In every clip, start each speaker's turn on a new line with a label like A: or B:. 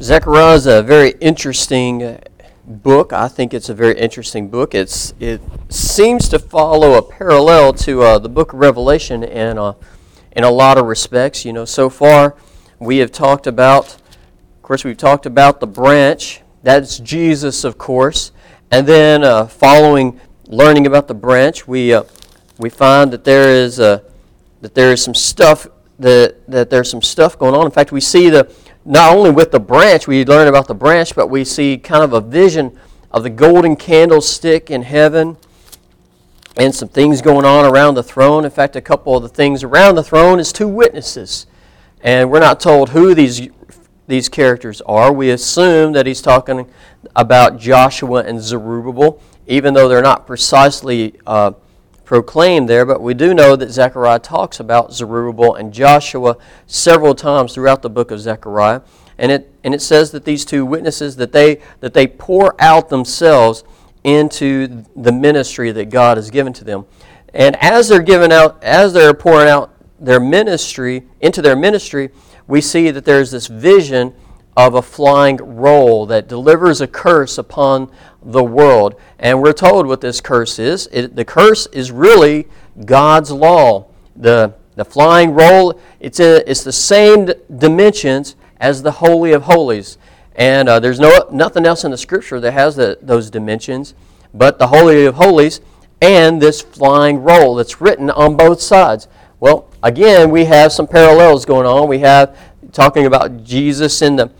A: Zechariah is a very interesting book. I think it's a very interesting book. It seems to follow a parallel to the book of Revelation in a lot of respects. You know, so far we have talked about, of course, we've talked about the branch. That's Jesus, of course. And then learning about the branch, we find that there is some stuff that there's some stuff going on. In fact, we see not only with the branch, we learn about the branch, but we see kind of a vision of the golden candlestick in heaven and some things going on around the throne. In fact, a couple of the things around the throne is two witnesses. And we're not told who these characters are. We assume that he's talking about Joshua and Zerubbabel, even though they're not precisely proclaimed there, but we do know that Zechariah talks about Zerubbabel and Joshua several times throughout the book of Zechariah, and it says that these two witnesses that they pour out themselves into the ministry that God has given to them, and as they're pouring out their ministry into their ministry, we see that there's this vision of a flying roll that delivers a curse upon the world. And we're told what this curse is. The curse is really God's law. The flying roll, it's the same dimensions as the Holy of Holies. And there's nothing else in the Scripture that has those dimensions but the Holy of Holies and this flying roll that's written on both sides. Well, again, we have some parallels going on. We have talking about Jesus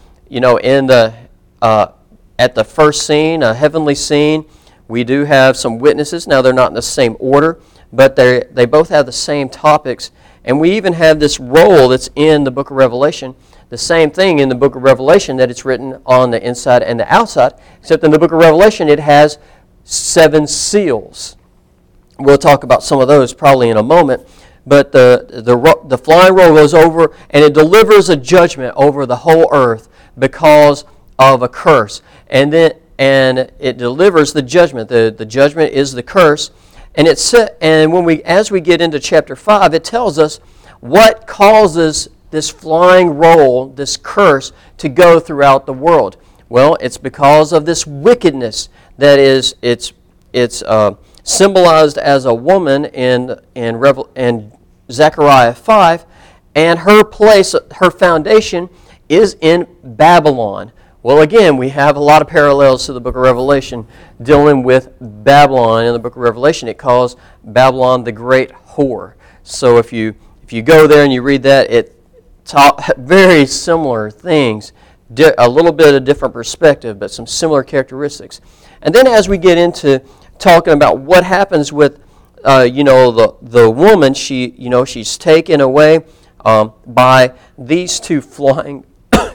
A: at the first scene, a heavenly scene. We do have some witnesses. Now, they're not in the same order, but they both have the same topics. And we even have this roll that's in the book of Revelation, the same thing in the book of Revelation that it's written on the inside and the outside, except in the book of Revelation it has 7 seals. We'll talk about some of those probably in a moment. But the flying roll goes over and it delivers a judgment over the whole earth because of a curse. And it delivers the judgment. The judgment is the curse. And as we get into chapter 5, it tells us what causes this flying roll, this curse, to go throughout the world. Well, it's because of this wickedness that is it's symbolized as a woman in Zechariah 5, and her foundation is in Babylon. Well, again, we have a lot of parallels to the book of Revelation dealing with Babylon. In the book of Revelation, it calls Babylon the great whore. So if you go there and you read that, it taught very similar things, a little bit of different perspective, but some similar characteristics. And then as we get into talking about what happens with the woman, she's taken away by these two flying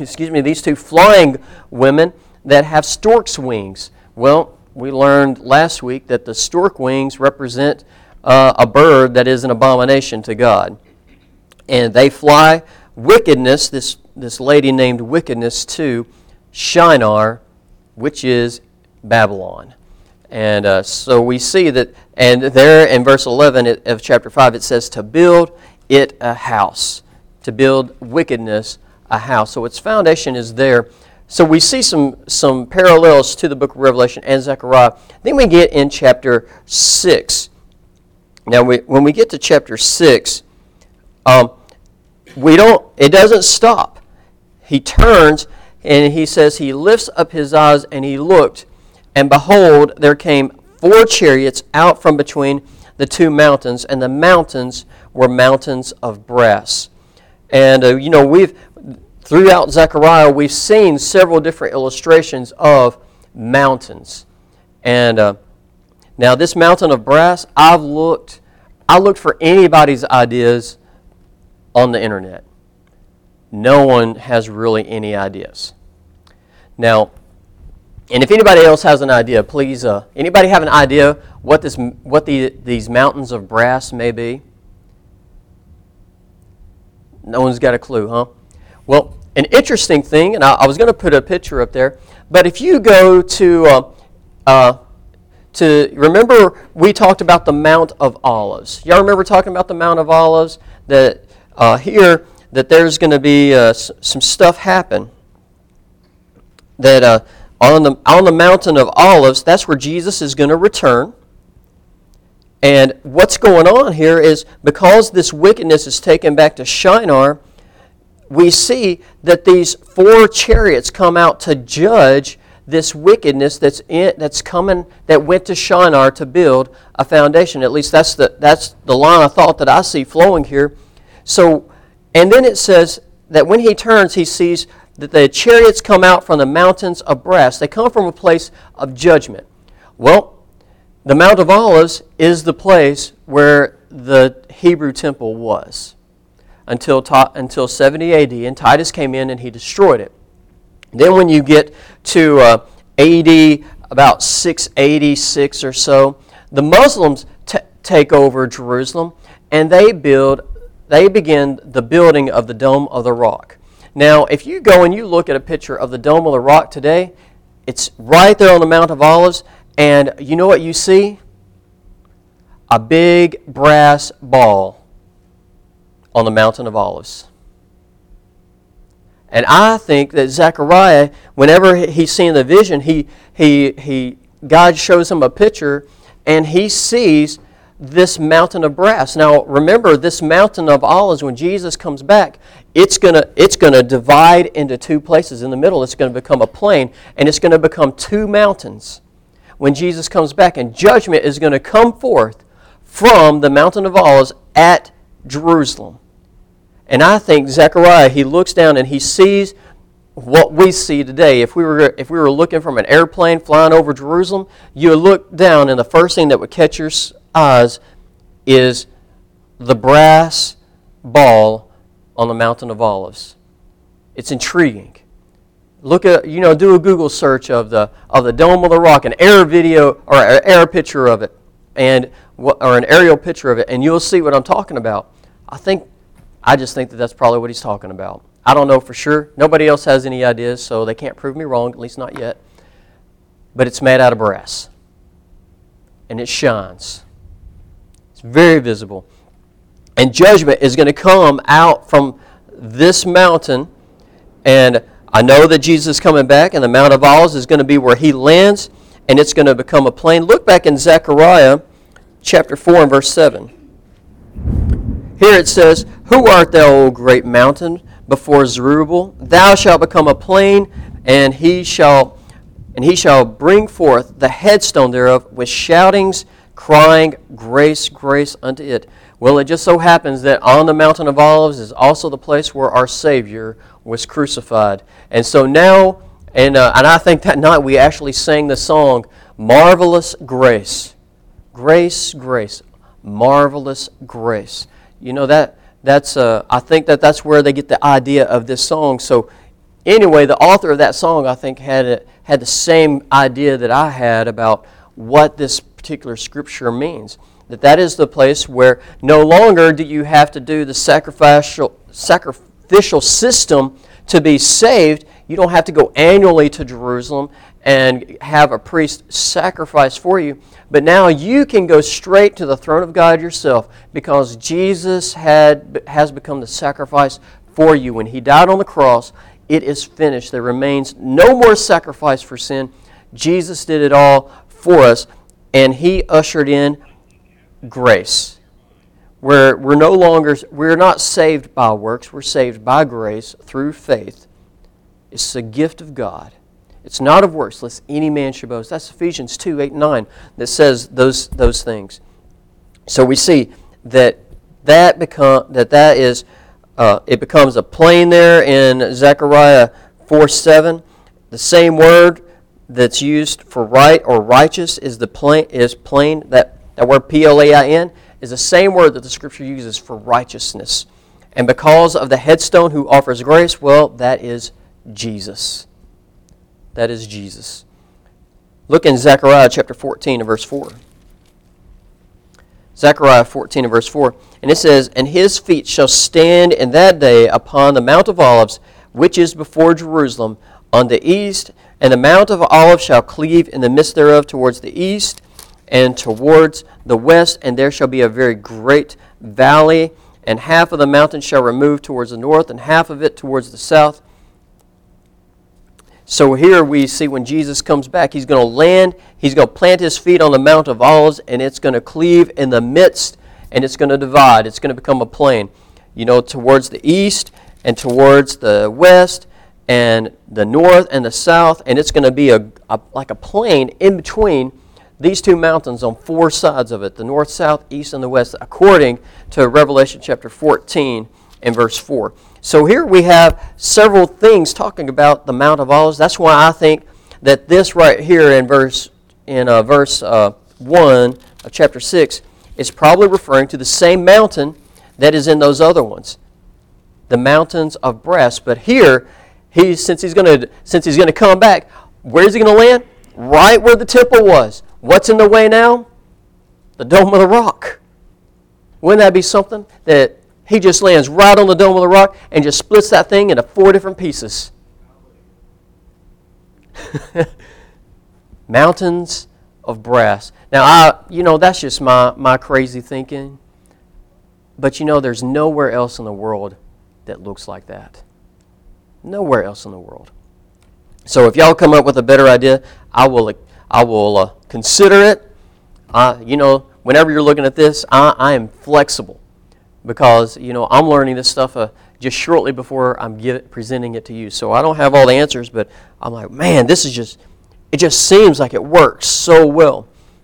A: women that have stork's wings. Well, we learned last week that the stork wings represent a bird that is an abomination to God, and they fly wickedness. This lady named Wickedness to Shinar, which is Babylon. And so we see that, and there in verse 11 of chapter 5, it says to build it a house, to build wickedness a house. So its foundation is there. So we see some parallels to the book of Revelation and Zechariah. Then we get in chapter 6. Now, when we get to chapter 6, it doesn't stop. He turns and he says he lifts up his eyes and he looked, and behold, there came 4 chariots out from between the 2 mountains, and the mountains were mountains of brass. And throughout Zechariah, we've seen several different illustrations of mountains. And now this mountain of brass, I looked for anybody's ideas on the internet. No one has really any ideas. Now, and if anybody else has an idea, please, anybody have an idea what these mountains of brass may be? No one's got a clue, huh? Well, an interesting thing, and I was going to put a picture up there, but if you go to remember we talked about the Mount of Olives. Y'all remember talking about the Mount of Olives? That here that there's going to be some stuff happen. that on the mountain of Olives, that's where Jesus is going to return. And what's going on here is because this wickedness is taken back to Shinar, we see that these 4 chariots come out to judge this wickedness that's coming, that went to Shinar to build a foundation. At least that's the line of thought that I see flowing here. So, and then it says that when he turns, he sees that the chariots come out from the mountains of brass. They come from a place of judgment. Well, the Mount of Olives is the place where the Hebrew temple was until 70 AD, and Titus came in and he destroyed it. Then when you get to AD about 686 or so, the Muslims take over Jerusalem, and they begin the building of the Dome of the Rock. Now, if you go and you look at a picture of the Dome of the Rock today, it's right there on the Mount of Olives, and you know what you see? A big brass ball on the Mountain of Olives. And I think that Zechariah, whenever he's seeing the vision, God shows him a picture, and he sees this mountain of brass. Now, remember, this mountain of olives, when Jesus comes back, it's gonna divide into 2 places. In the middle, it's going to become a plain, and it's going to become 2 mountains when Jesus comes back, and judgment is going to come forth from the mountain of olives at Jerusalem. And I think Zechariah, he looks down and he sees what we see today. If we were looking from an airplane flying over Jerusalem, you would look down and the first thing that would catch your eyes is the brass ball on the Mountain of Olives. It's intriguing. Look at, do a Google search of the Dome of the Rock, an air video or an air picture of it, or an aerial picture of it, and you'll see what I'm talking about. I just think that that's probably what he's talking about. I don't know for sure. Nobody else has any ideas, so they can't prove me wrong, at least not yet. But it's made out of brass. And it shines. It's very visible. And judgment is going to come out from this mountain. And I know that Jesus is coming back, and the Mount of Olives is going to be where he lands, and it's going to become a plain. Look back in Zechariah chapter 4 and verse 7. Here it says, "Who art thou, O great mountain, before Zerubbabel? Thou shalt become a plain, and he shall bring forth the headstone thereof with shoutings, crying, Grace, grace unto it." Well, it just so happens that on the Mountain of Olives is also the place where our Savior was crucified. And so now, and I think that night we actually sang the song, "Marvelous Grace." Grace, grace, marvelous grace. I think that's where they get the idea of this song. So anyway, the author of that song, I think, had the same idea that I had about what this particular scripture means. That is the place where no longer do you have to do the sacrificial system to be saved. You don't have to go annually to Jerusalem and have a priest sacrifice for you. But now you can go straight to the throne of God yourself because Jesus has become the sacrifice for you. When he died on the cross, it is finished. There remains no more sacrifice for sin. Jesus did it all for us, and he ushered in grace. We're not saved by works, we're saved by grace through faith. It's the gift of God. It's not of works, lest any man should boast. That's Ephesians 2, 8, 9 that says those things. So we see that it becomes a plain there in Zechariah 4, 7. The same word that's used for right or righteous is plain. That word P-L-A-I-N is the same word that the Scripture uses for righteousness. And because of the headstone who offers grace, well, that is Jesus. That is Jesus. Look in Zechariah chapter 14 and verse 4. Zechariah 14 and verse 4. And it says, "And his feet shall stand in that day upon the Mount of Olives, which is before Jerusalem, on the east. And the Mount of Olives shall cleave in the midst thereof towards the east and towards the west. And there shall be a very great valley. And half of the mountain shall remove towards the north, and half of it towards the south." So here we see when Jesus comes back, he's going to land, he's going to plant his feet on the Mount of Olives, and it's going to cleave in the midst, and it's going to divide. It's going to become a plain, towards the east and towards the west and the north and the south, and it's going to be like a plain in between these two mountains on four sides of it, the north, south, east, and the west, according to Revelation chapter 14 and verse 4. So here we have several things talking about the Mount of Olives. That's why I think that this right here in verse 1 of chapter 6 is probably referring to the same mountain that is in those other ones, the mountains of brass. But here, since he's going to come back, where's he going to land? Right where the temple was. What's in the way now? The Dome of the Rock. Wouldn't that be something? That he just lands right on the Dome of the Rock and just splits that thing into 4 different pieces. Mountains of brass. Now, that's just my crazy thinking. But there's nowhere else in the world that looks like that. Nowhere else in the world. So if y'all come up with a better idea, I will consider it. Whenever you're looking at this, I am flexible. Because, I'm learning this stuff just shortly before I'm presenting it to you. So I don't have all the answers, but I'm like, man, it just seems like it works so well.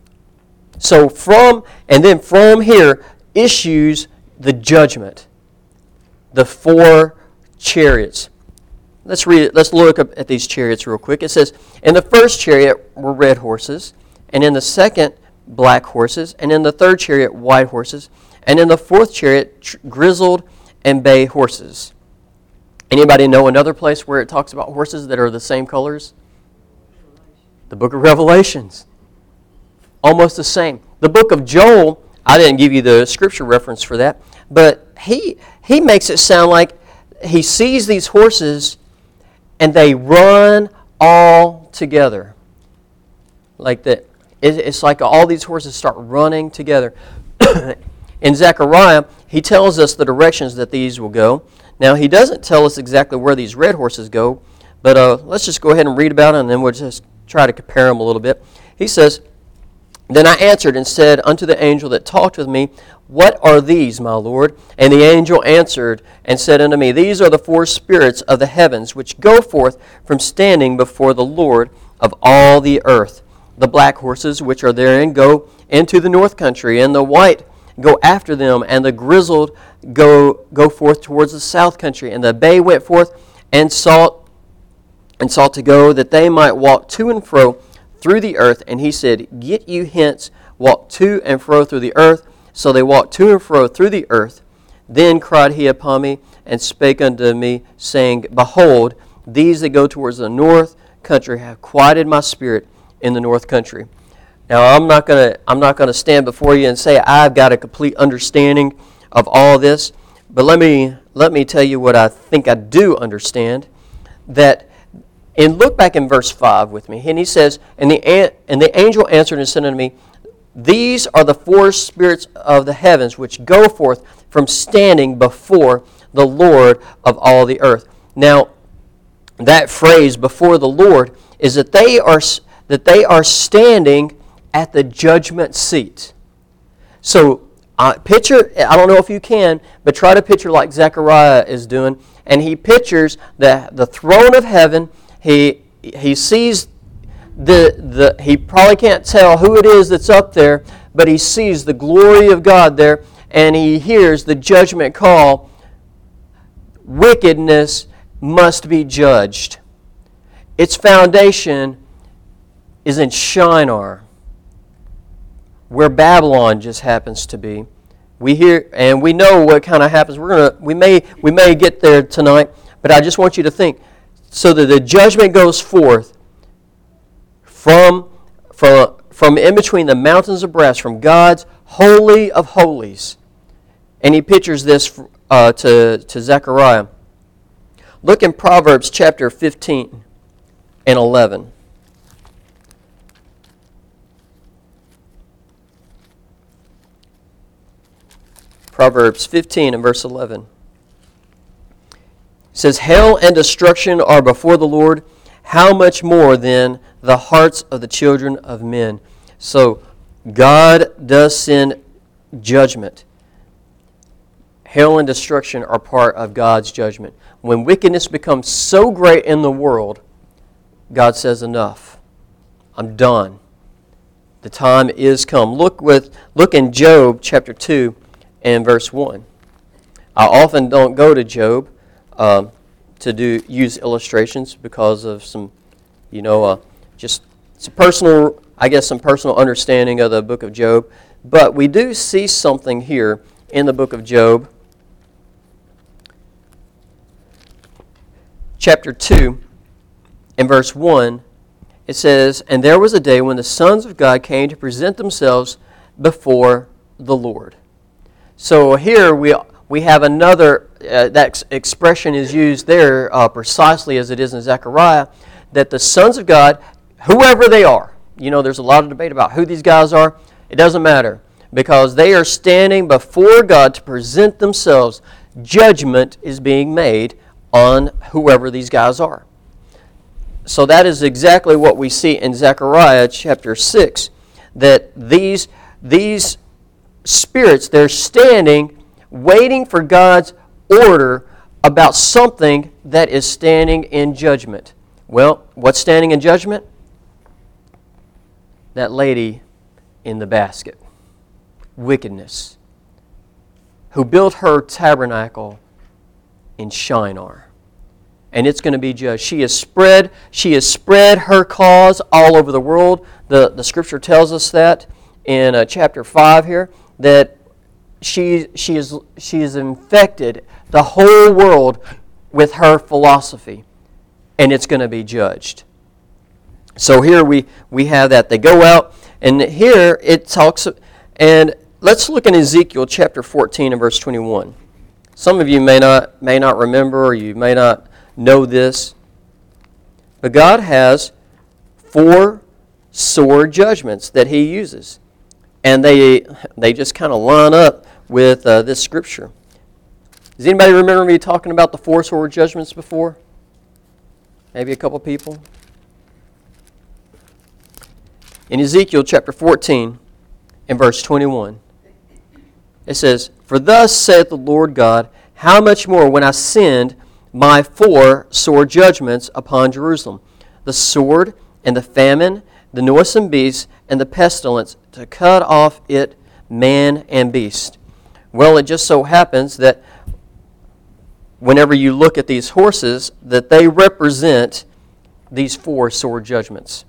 A: So from here issues the judgment, the 4 chariots. Let's read it. Let's look up at these chariots real quick. It says, in the first chariot were red horses, and in the second black horses, and in the third chariot white horses, and in the fourth chariot grizzled and bay horses. Anybody know another place where it talks about horses that are the same colors? The book of Revelations. Almost the same. The book of Joel, I didn't give you the scripture reference for that, but he makes it sound like he sees these horses and they run all together. Like that. It's like all these horses start running together. In Zechariah, he tells us the directions that these will go. Now, he doesn't tell us exactly where these red horses go, but let's just go ahead and read about it, and then we'll just try to compare them a little bit. He says, then I answered and said unto the angel that talked with me, what are these, my Lord? And the angel answered and said unto me, these are the 4 spirits of the heavens, which go forth from standing before the Lord of all the earth. The black horses which are therein go into the north country, and the white go after them, and the grizzled go forth towards the south country. And the bay went forth and sought to go, that they might walk to and fro through the earth. And he said, get you hence, walk to and fro through the earth. So they walked to and fro through the earth. Then cried he upon me, and spake unto me, saying, behold, these that go towards the north country have quieted my spirit in the north country. Now, I'm not going to stand before you and say I've got a complete understanding of all this, but let me tell you what I think I do understand. Look back in verse 5 with me, and he says, and the angel answered and said unto me, these are the 4 spirits of the heavens which go forth from standing before the Lord of all the earth. Now, that phrase, before the Lord, is that they are standing at the judgment seat. So picture, I don't know if you can, but try to picture like Zechariah is doing, and he pictures the throne of heaven. He sees he probably can't tell who it is that's up there, but he sees the glory of God there, and he hears the judgment call, wickedness must be judged. Its foundation is in Shinar, where Babylon just happens to be. We hear and we know what kind of happens. We may get there tonight, but I just want you to think, so that the judgment goes forth from in between the mountains of brass, from God's holy of holies. And he pictures this to Zechariah. Look in Proverbs chapter 15 and 11. Proverbs 15 and verse 11. It says, hell and destruction are before the Lord. how much more then the hearts of the children of men. So God does send judgment. Hell and destruction are part of God's judgment. When wickedness becomes so great in the world, God says, enough. I'm done. The time is come. Look in Job chapter 2 and verse 1. I often don't go to Job to use illustrations because of some, just some personal, some personal understanding of the book of Job. But we do see something here in the book of Job, chapter 2 and verse 1. It says, "And there was a day when the sons of God came to present themselves before the Lord." So here we have another, that expression is used there precisely as it is in Zechariah, that the sons of God, whoever they are, there's a lot of debate about who these guys are. It doesn't matter, because they are standing before God to present themselves. Judgment is being made on whoever these guys are. So that is exactly what we see in Zechariah chapter 6, that these spirits, they're standing waiting for God's order about something that is standing in judgment. Well, what's standing in judgment? That lady in the basket. Wickedness. Who built her tabernacle in Shinar. And it's going to be judged. She has spread her cause all over the world. The Scripture tells us that in chapter 5 here, that she has infected the whole world with her philosophy, and it's going to be judged. So here we have that. They go out, and here it talks, and let's look in Ezekiel chapter 14 and verse 21. Some of you may not remember, or you may not know this, but God has 4 sword judgments that He uses, and they just kind of line up with this Scripture. Does anybody remember me talking about the 4 sword judgments before? Maybe a couple people. In Ezekiel chapter 14 and verse 21, it says, "For thus saith the Lord God, how much more when I send my 4 sword judgments upon Jerusalem, the sword and the famine, the noisome beast, and the pestilence, to cut off it man and beast." Well, it just so happens that whenever you look at these horses, that they represent these 4 sword judgments.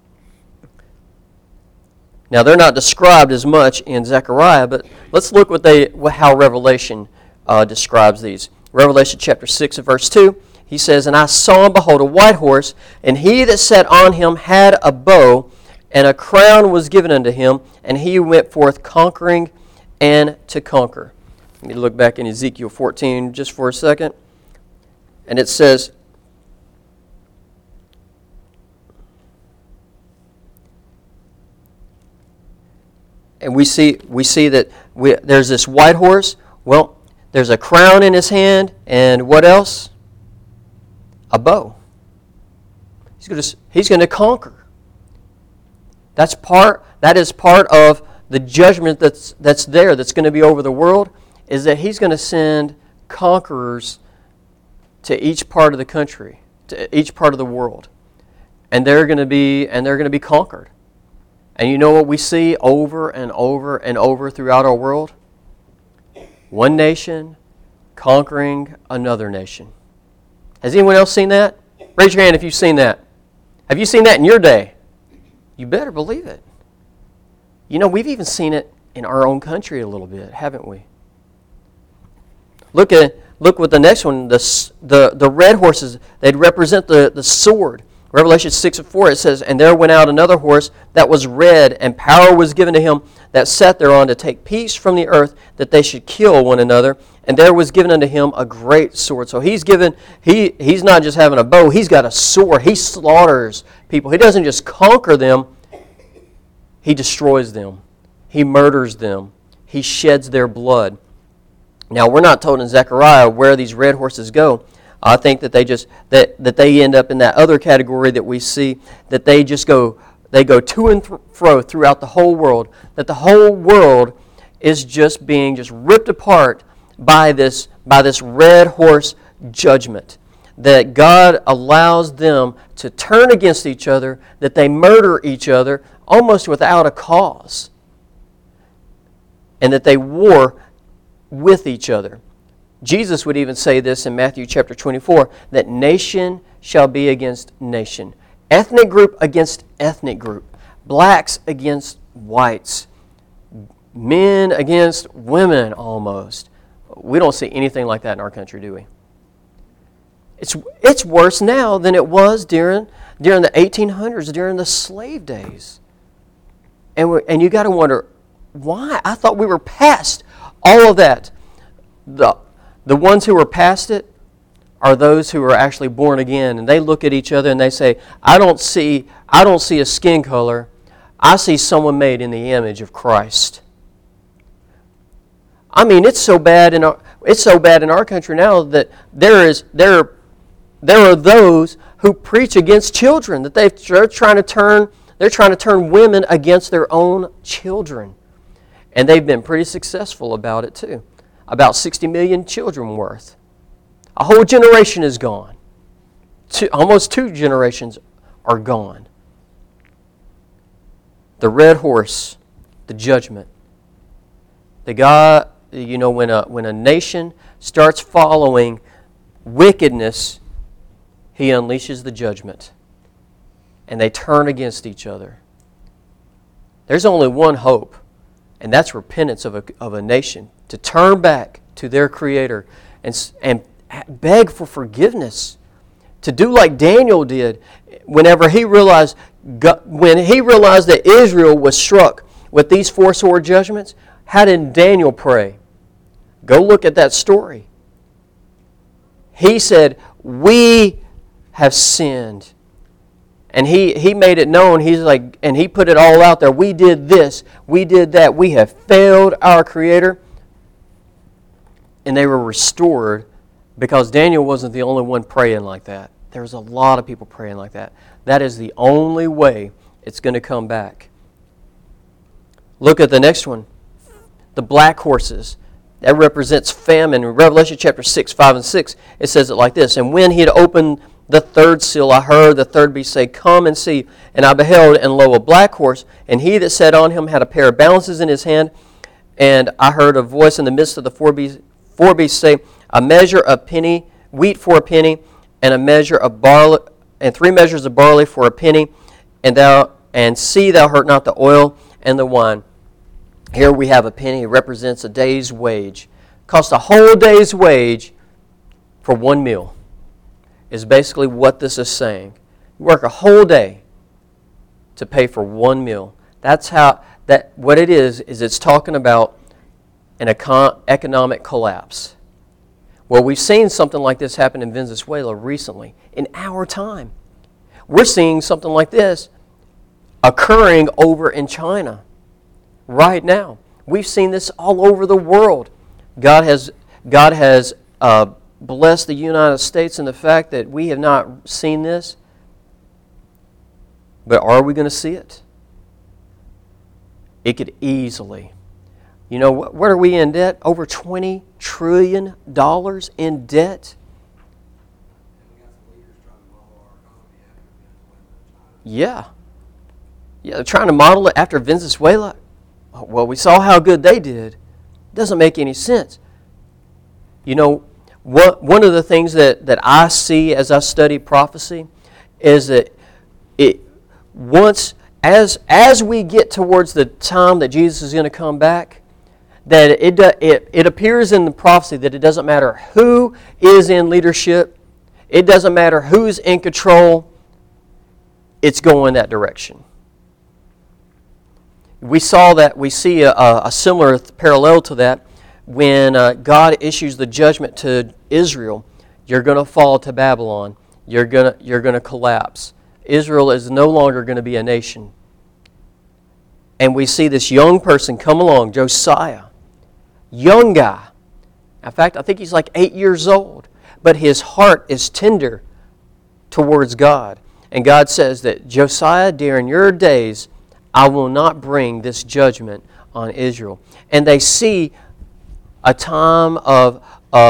A: Now, they're not described as much in Zechariah, but let's look how Revelation describes these. Revelation chapter 6 and verse 2, he says, "And I saw and behold a white horse, and he that sat on him had a bow, and a crown was given unto him, and he went forth conquering and to conquer." Let me look back in Ezekiel 14 just for a second. And it says, and we see that there's this white horse. Well, there's a crown in his hand, and what else? A bow. He's going to conquer. That is part of the judgment that's there, that's going to be over the world, is that He's going to send conquerors to each part of the country, to each part of the world, and they're going to be conquered. And you know what we see over and over and over throughout our world? One nation conquering another nation. Has anyone else seen that? Raise your hand if you've seen that. Have you seen that in your day? You better believe it. We've even seen it in our own country a little bit, haven't we? Look with the next one, the red horses. They'd represent the sword. Revelation 6 and 4, it says, "And there went out another horse that was red, and power was given to him that sat thereon to take peace from the earth, that they should kill one another. And there was given unto him a great sword." So he's not just having a bow, he's got a sword. He slaughters people. He doesn't just conquer them, he destroys them. He murders them. He sheds their blood. Now, we're not told in Zechariah where these red horses go, I think that they end up in that other category that we see, that they go to and fro throughout the whole world, that the whole world is just being ripped apart by this red horse judgment, that God allows them to turn against each other, that they murder each other almost without a cause, and that they war with each other. Jesus would even say this in Matthew chapter 24, that nation shall be against nation, ethnic group against ethnic group, blacks against whites, men against women almost. We don't see anything like that in our country, do we? It's worse now than it was during the 1800s, during the slave days. And you got to wonder, why? I thought we were past all of that. The ones who are past it are those who are actually born again, and they look at each other and they say, I don't see a skin color. I see someone made in the image of Christ. I mean, it's so bad in our country now that there are those who preach against children, that they're trying to turn women against their own children. And they've been pretty successful about it too. About 60 million children worth. A whole generation is gone. Almost 2 generations are gone. The red horse, the judgment. When a nation starts following wickedness, he unleashes the judgment. And they turn against each other. There's only one hope, and that's repentance of a nation, to turn back to their Creator and beg for forgiveness, to do like Daniel did whenever he realized that Israel was struck with these 4 sword judgments. How did Daniel pray? Go look at that story. He said, we have sinned. And he made it known. He's like, and he put it all out there. We did this. We did that. We have failed our Creator. And they were restored because Daniel wasn't the only one praying like that. There's a lot of people praying like that. That is the only way it's going to come back. Look at the next one. The black horses. That represents famine. In Revelation chapter 6, 5, and 6, it says it like this. And when he had opened the 3rd seal, I heard the 3rd beast say, come and see. And I beheld, and lo, a black horse, and he that sat on him had a pair of balances in his hand. And I heard a voice in the midst of the four beasts say, a measure of wheat for a penny, and a measure of barley, and 3 measures of barley for a penny, and see thou hurt not the oil and the wine. Here we have a penny. It represents a day's wage. Cost a whole day's wage for 1 meal, is basically what this is saying. You work a whole day to pay for 1 meal. What it is it's talking about an economic collapse. Well, we've seen something like this happen in Venezuela recently, in our time. We're seeing something like this occurring over in China right now. We've seen this all over the world. God has blessed the United States in the fact that we have not seen this. But are we going to see it? It could easily. You know, what are we in debt? Over $20 trillion in debt. Yeah. Yeah, they're trying to model it after Venezuela. Well, we saw how good they did. It doesn't make any sense. You know, one of the things that I see as I study prophecy is that as we get towards the time that Jesus is going to come back, that it appears in the prophecy that it doesn't matter who is in leadership, it doesn't matter who's in control, it's going that direction. We see a similar parallel to that when God issues the judgment to Israel. You're going to fall to Babylon. You're going to collapse. Israel is no longer going to be a nation. And we see this young person come along, Josiah. Young guy. In fact, I think he's like 8 years old. but his heart is tender towards God. And God says that, Josiah, during your days, I will not bring this judgment on Israel. And they see a time of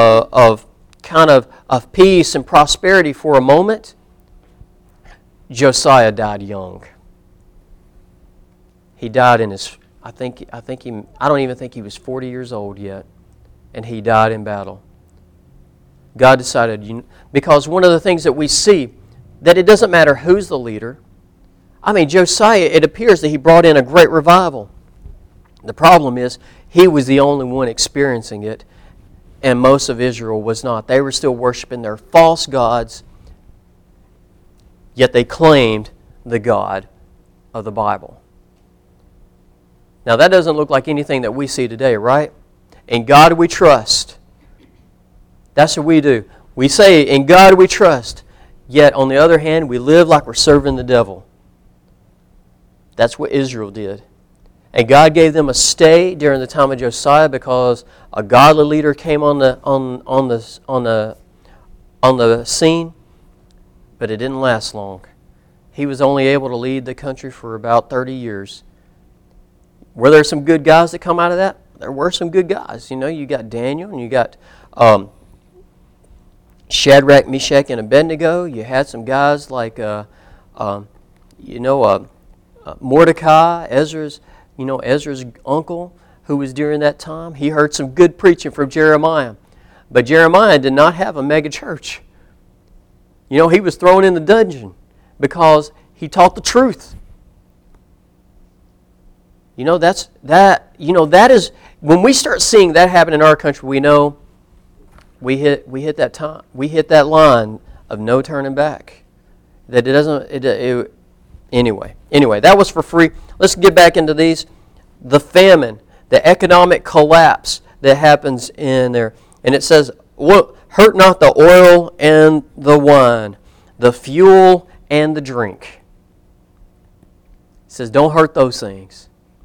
A: peace and prosperity for a moment. Josiah died young. He died in his, I don't even think he was 40 years old yet, and he died in battle. God decided, because one of the things that we see, that it doesn't matter who's the leader. I mean, Josiah, it appears that he brought in a great revival. The problem is, he was the only one experiencing it, and most of Israel was not. They were still worshiping their false gods, yet they claimed the God of the Bible. Now, that doesn't look like anything that we see today, right? In God we trust. That's what we do. We say, in God we trust. Yet, on the other hand, we live like we're serving the devil. That's what Israel did. And God gave them a stay during the time of Josiah because a godly leader came on the scene, but it didn't last long. He was only able to lead the country for about 30 years. Were there some good guys that come out of that? There were some good guys. You got Daniel and you got Shadrach, Meshach, and Abednego. You had some guys like Mordecai, Ezra's uncle, who was during that time. He heard some good preaching from Jeremiah. But Jeremiah did not have a mega church. He was thrown in the dungeon because he taught the truth. That is when we start seeing that happen in our country, we know we hit that line of no turning back. That it doesn't. Anyway, that was for free. Let's get back into these. The famine, the economic collapse that happens in there, and it says, "Hurt not the oil and the wine, the fuel and the drink." It says, don't hurt those things.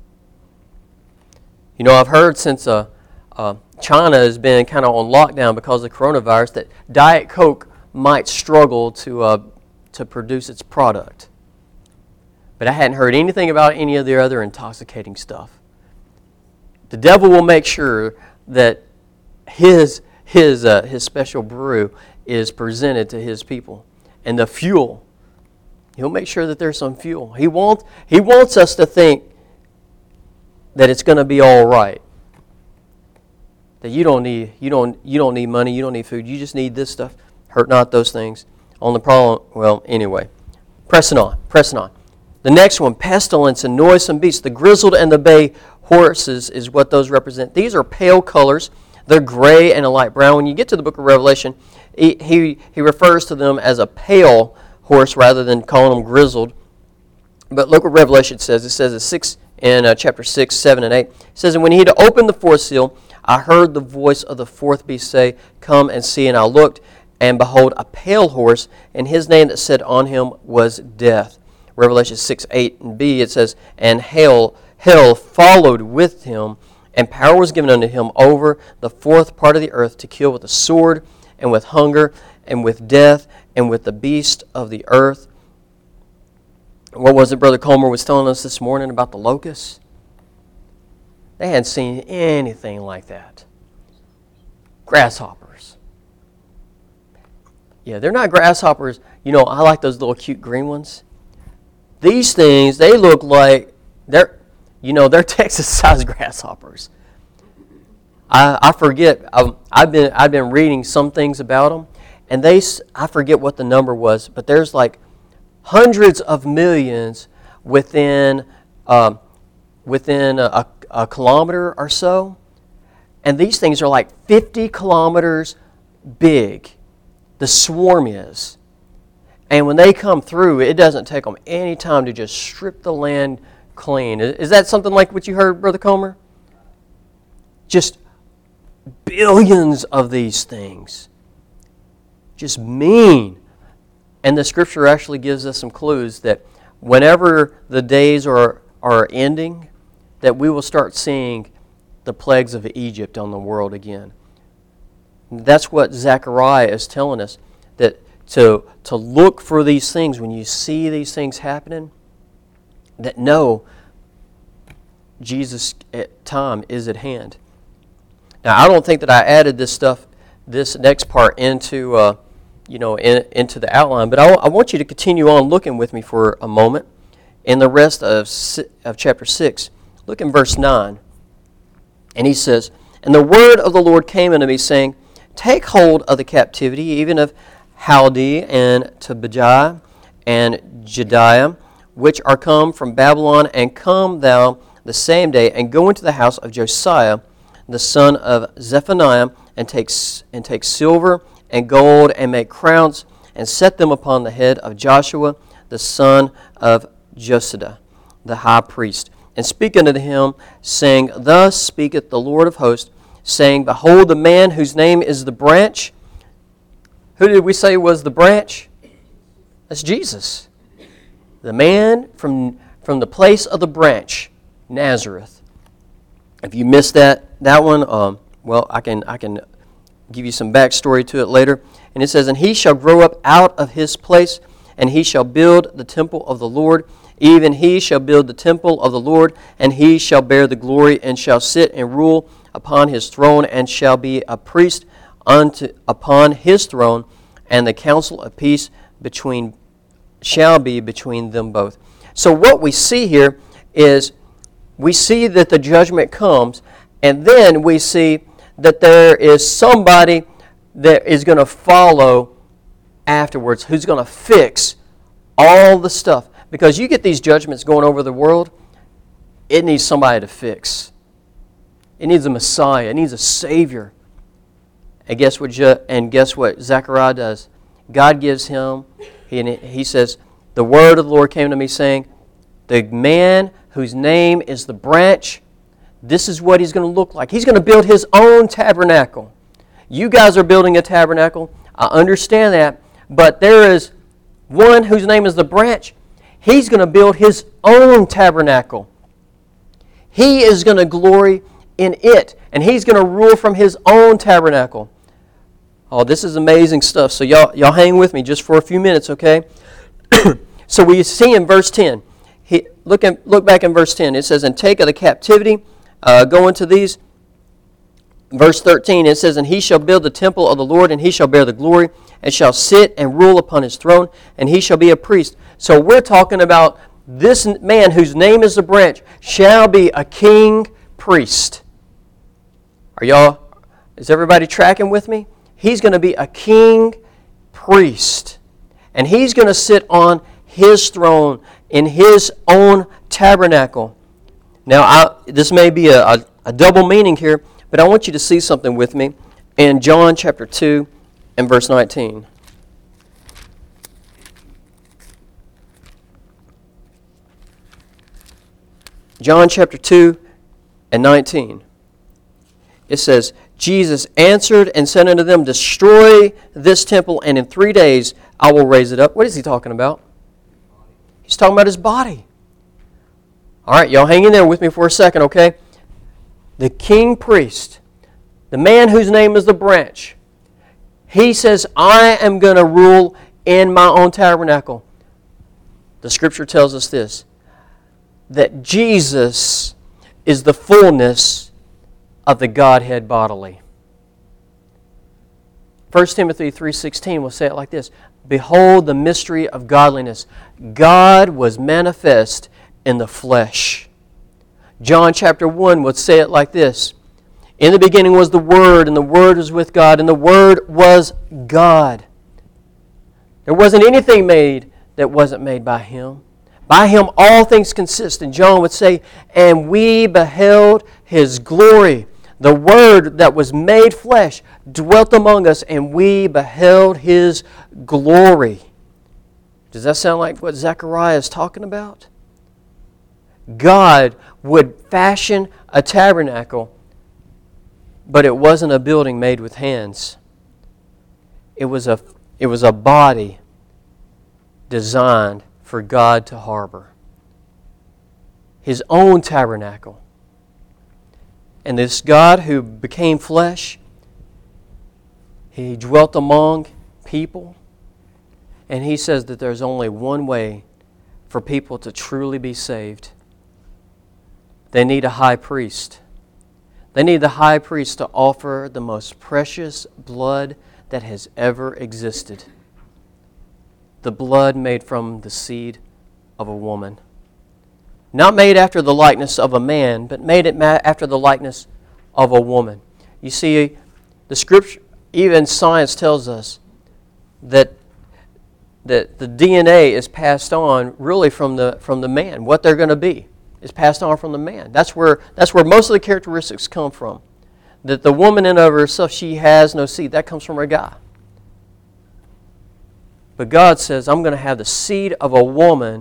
A: I've heard since China has been kind of on lockdown because of coronavirus that Diet Coke might struggle to produce its product. But I hadn't heard anything about any of the other intoxicating stuff. The devil will make sure that his special brew is presented to his people. And the fuel, he'll make sure that there's some fuel. He wants us to think that it's going to be all right. That you don't need money, you don't need food, you just need this stuff. Hurt not those things. On the problem, well, anyway. Pressing on. The next one, pestilence and noisome beasts. The grizzled and the bay horses is what those represent. These are pale colors. They're gray and a light brown. When you get to the book of Revelation, he refers to them as a pale horse rather than calling them grizzled. But look what Revelation says. It says in chapter 6, 7, and 8. It says, "And when he had opened the fourth seal, I heard the voice of the fourth beast say, 'Come and see.' And I looked, and behold, a pale horse, and his name that sat on him was Death." Revelation 6, 8, and B, it says, "And hell followed with him, and power was given unto him over the fourth part of the earth to kill with the sword, and with hunger, and with death, and with the beast of the earth." What was it Brother Comer was telling us this morning about the locusts? They hadn't seen anything like that. Grasshoppers. Yeah, they're not grasshoppers. I like those little cute green ones. These things, they look like they're Texas-sized grasshoppers. I forget. I've been reading some things about them, and I forget what the number was, but there's like hundreds of millions within a kilometer or so, and these things are like 50 kilometers big. The swarm is. And when they come through, it doesn't take them any time to just strip the land clean. Is that something like what you heard, Brother Comer? Just billions of these things. Just mean. And the Scripture actually gives us some clues that whenever the days are ending, that we will start seeing the plagues of Egypt on the world again. That's what Zechariah is telling us, that to look for these things when you see these things happening, that no, Jesus' time is at hand. Now, I don't think that I added this next part into into the outline, but I want you to continue on looking with me for a moment in the rest of chapter 6. Look in verse 9. And he says, "And the word of the Lord came unto me, saying, Take hold of the captivity, even of Chaldee and Tobiah and Jediah, which are come from Babylon, and come thou the same day, and go into the house of Josiah, the son of Zephaniah, and take silver and gold, and make crowns, and set them upon the head of Joshua, the son of Josadah, the high priest. And speak unto him, saying, Thus speaketh the Lord of hosts, saying, Behold, the man whose name is the branch." Who did we say was the branch? That's Jesus. The man from the place of the branch, Nazareth. If you missed that one, well, I can give you some backstory to it later. And it says, "And he shall grow up out of his place, and he shall build the temple of the Lord. Even he shall build the temple of the Lord, and he shall bear the glory, and shall sit and rule upon his throne, and shall be a priest upon his throne, and the counsel of peace shall be between them both." So what we see here is we see that the judgment comes, and then we see that there is somebody that is going to follow afterwards who's going to fix all the stuff. Because you get these judgments going over the world, it needs somebody to fix. It needs a Messiah. It needs a Savior. And guess what Zechariah does? God gives him, he says, "The word of the Lord came to me, saying, The man whose name is the branch, this is what he's going to look like. He's going to build his own tabernacle." You guys are building a tabernacle. I understand that. But there is one whose name is the branch. He's going to build his own tabernacle. He is going to glory in it. And he's going to rule from his own tabernacle. Oh, this is amazing stuff. So y'all hang with me just for a few minutes, okay? So we see in verse 10. Look back in verse 10. It says, "And take of the captivity." Go into these. Verse 13, it says, "And he shall build the temple of the Lord, and he shall bear the glory, and shall sit and rule upon his throne, and he shall be a priest." So we're talking about this man whose name is the branch shall be a king priest. Is everybody tracking with me? He's going to be a king priest. And he's going to sit on his throne in his own tabernacle. Now, this may be a double meaning here, but I want you to see something with me in John chapter 2 and verse 19. John chapter 2 and 19. It says, "Jesus answered and said unto them, Destroy this temple, and in 3 days I will raise it up." What is he talking about? He's talking about his body. All right, y'all hang in there with me for a second, okay? The king priest, the man whose name is the branch, he says, "I am going to rule in my own tabernacle." The scripture tells us this, that Jesus is the fullness of the Godhead bodily. 1 Timothy 3:16 will say it like this, "Behold the mystery of godliness. God was manifest in the flesh." John chapter 1 would say it like this, "In the beginning was the Word, and the Word was with God, and the Word was God." There wasn't anything made that wasn't made by Him. By Him all things consist. And John would say, "And we beheld His glory. The Word that was made flesh dwelt among us, and we beheld His glory." Does that sound like what Zechariah is talking about? God would fashion a tabernacle, but it wasn't a building made with hands. It was a body designed for God to harbor. His own tabernacle. And this God who became flesh, He dwelt among people. And He says that there's only one way for people to truly be saved. They need a high priest. They need the high priest to offer the most precious blood that has ever existed. The blood made from the seed of a woman. Not made after the likeness of a man, but made after the likeness of a woman. You see, the Scripture, even science tells us that the DNA is passed on really from the man. What they're going to be is passed on from the man. That's where most of the characteristics come from. That the woman in and of herself, she has no seed. That comes from a guy. But God says, I'm going to have the seed of a woman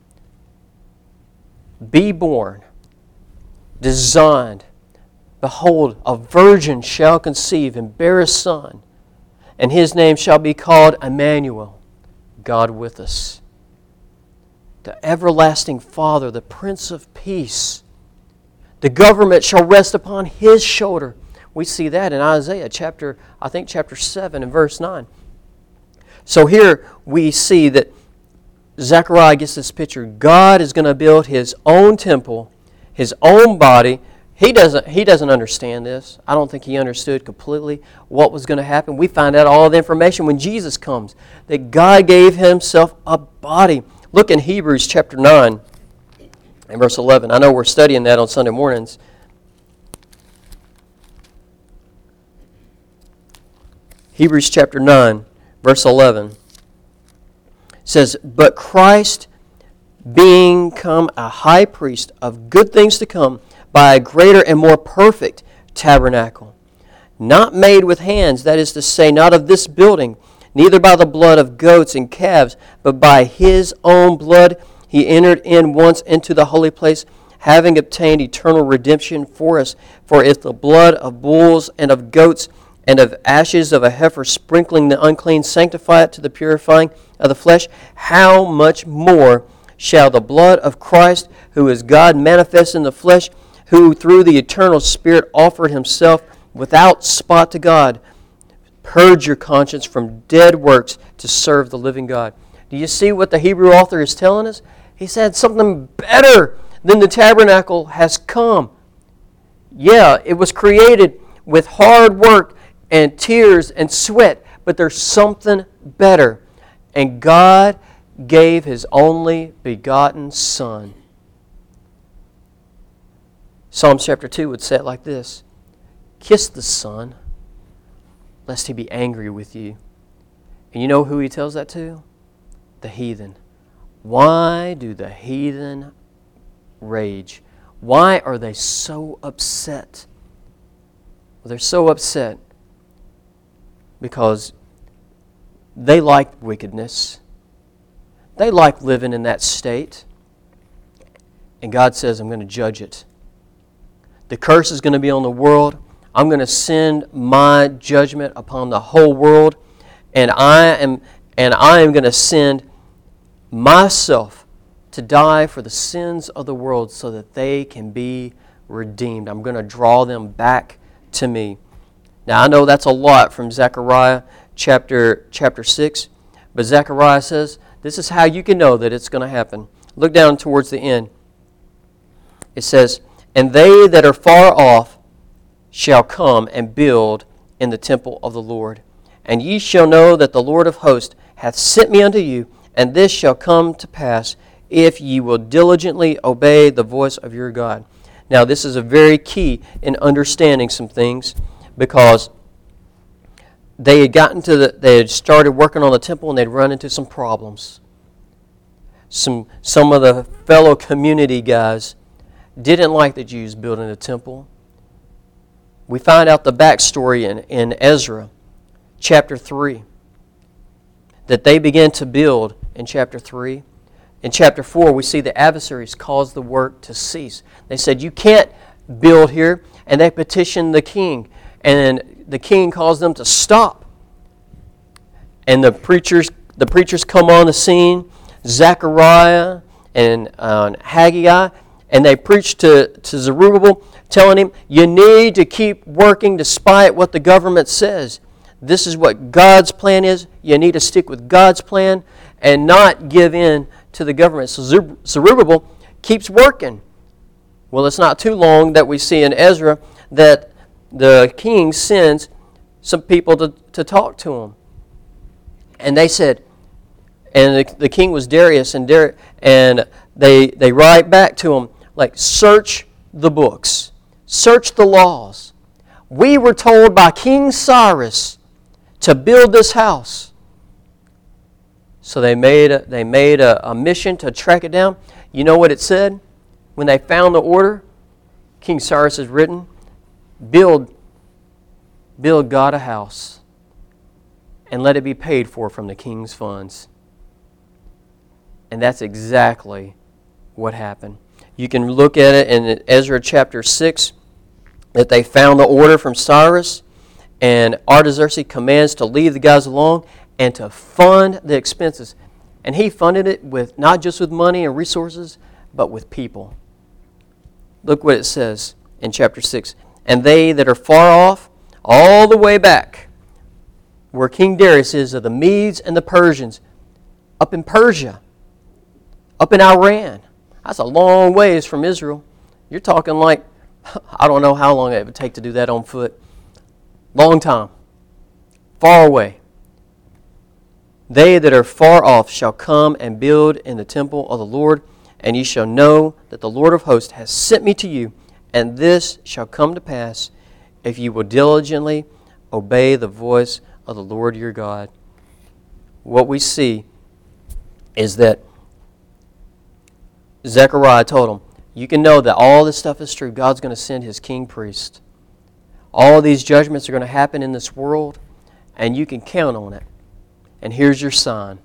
A: be born, designed. Behold, a virgin shall conceive and bear a son, and his name shall be called Emmanuel, God with us. The everlasting Father, the Prince of Peace. The government shall rest upon His shoulder. We see that in Isaiah chapter 7 and verse 9. So here we see that Zechariah gets this picture. God is going to build His own temple, His own body. He doesn't understand this. I don't think he understood completely what was going to happen. We find out all the information when Jesus comes, that God gave Himself a body. Look in Hebrews chapter 9 and verse 11. I know we're studying that on Sunday mornings. Hebrews chapter 9, verse 11 says, But Christ, being come a high priest of good things to come, by a greater and more perfect tabernacle, not made with hands, that is to say, not of this building, neither by the blood of goats and calves, but by His own blood He entered in once into the holy place, having obtained eternal redemption for us. For if the blood of bulls and of goats and of ashes of a heifer sprinkling the unclean sanctify it to the purifying of the flesh, how much more shall the blood of Christ, who is God manifest in the flesh, who through the eternal Spirit offered Himself without spot to God, purge your conscience from dead works to serve the living God. Do you see what the Hebrew author is telling us? He said something better than the tabernacle has come. Yeah, it was created with hard work and tears and sweat, but there's something better. And God gave His only begotten Son. Psalm chapter 2 would say it like this: Kiss the Son, lest He be angry with you. And you know who He tells that to? The heathen. Why do the heathen rage? Why are they so upset? Well, they're so upset because they like wickedness. They like living in that state. And God says, I'm going to judge it. The curse is going to be on the world. I'm going to send my judgment upon the whole world. And I am going to send myself to die for the sins of the world so that they can be redeemed. I'm going to draw them back to me. Now, I know that's a lot from Zechariah chapter 6, but Zechariah says this is how you can know that it's going to happen. Look down towards the end. It says, And they that are far off shall come and build in the temple of the Lord. And ye shall know that the Lord of hosts hath sent me unto you, and this shall come to pass if ye will diligently obey the voice of your God. Now, this is a very key in understanding some things, because they had started working on the temple and they'd run into some problems. Some of the fellow community guys didn't like the Jews building a temple. We find out the backstory in Ezra chapter 3, that they began to build in chapter 3. In chapter 4, we see the adversaries cause the work to cease. They said, you can't build here, and they petitioned the king, and the king caused them to stop. And the preachers come on the scene, Zechariah and Haggai, and they preach to Zerubbabel, telling him, you need to keep working despite what the government says. This is what God's plan is. You need to stick with God's plan and not give in to the government. So Zerubbabel keeps working. Well, it's not too long that we see in Ezra that the king sends some people to talk to him. And they said, and the king was Darius, and they write back to him, like, search the books, search the laws. We were told by King Cyrus to build this house. So they made a mission to track it down. You know what it said? When they found the order, King Cyrus has written, build God a house and let it be paid for from the king's funds. And that's exactly what happened. You can look at it in Ezra chapter 6, that they found the order from Cyrus, and Artaxerxes commands to leave the guys alone and to fund the expenses. And he funded it with not just with money and resources, but with people. Look what it says in chapter 6. And they that are far off, all the way back, where King Darius is, of the Medes and the Persians, up in Persia, up in Iran. That's a long ways from Israel. You're talking like, I don't know how long it would take to do that on foot. Long time. Far away. They that are far off shall come and build in the temple of the Lord, and ye shall know that the Lord of hosts has sent me to you, and this shall come to pass if you will diligently obey the voice of the Lord your God. What we see is that Zechariah told him, you can know that all this stuff is true. God's going to send His king priest. All these judgments are going to happen in this world, and you can count on it. And here's your sign.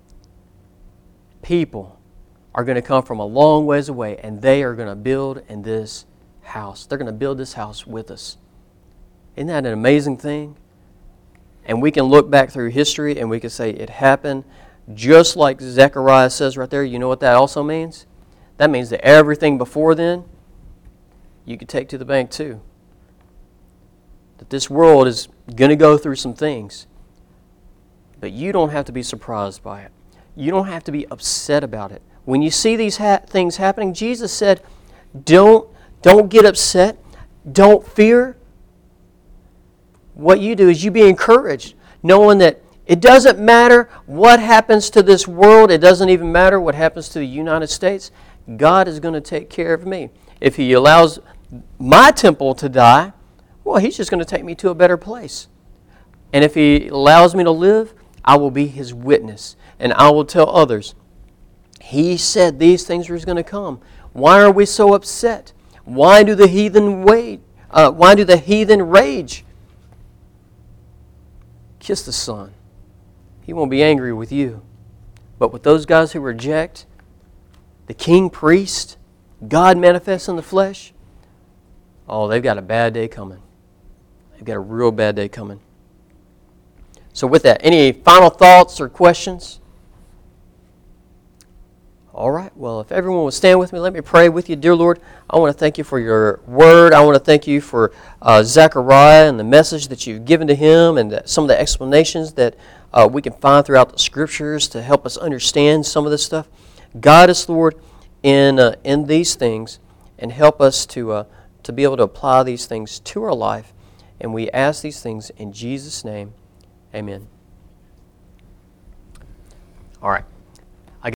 A: People are going to come from a long ways away, and they are going to build in this house. They're going to build this house with us. Isn't that an amazing thing? And we can look back through history, and we can say it happened just like Zechariah says right there. You know what that also means? That means that everything before then, you could take to the bank too. That this world is going to go through some things. But you don't have to be surprised by it. You don't have to be upset about it. When you see these things happening, Jesus said, don't get upset. Don't fear. What you do is you be encouraged, knowing that it doesn't matter what happens to this world. It doesn't even matter what happens to the United States. God is going to take care of me. If He allows my temple to die, well, He's just going to take me to a better place. And if He allows me to live, I will be His witness. And I will tell others, He said these things were going to come. Why are we so upset? Why do the heathen rage? Kiss the Son. He won't be angry with you. But with those guys who reject the king priest, God manifests in the flesh, oh, they've got a bad day coming. They've got a real bad day coming. So with that, any final thoughts or questions? All right. Well, if everyone would stand with me, let me pray with you. Dear Lord, I want to thank You for Your word. I want to thank You for Zechariah and the message that You've given to him, and some of the explanations that we can find throughout the Scriptures to help us understand some of this stuff. Guide us, Lord, in these things, and help us to be able to apply these things to our life. And we ask these things in Jesus' name. Amen. All right.